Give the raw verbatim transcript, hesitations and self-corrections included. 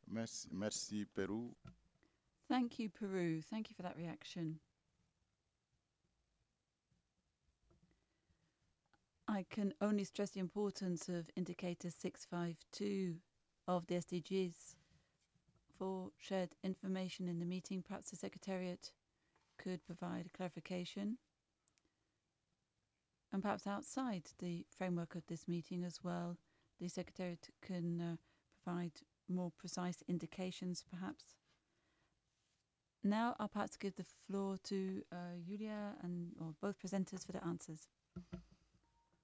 Merci, merci Peru. Thank you, Peru. Thank you for that reaction. I can only stress the importance of indicator six five two of the S D Gs for shared information in the meeting. Perhaps the Secretariat could provide a clarification, and perhaps outside the framework of this meeting as well, the Secretariat can uh, provide more precise indications perhaps. Now I'll perhaps give the floor to uh, Julia and or both presenters for the answers.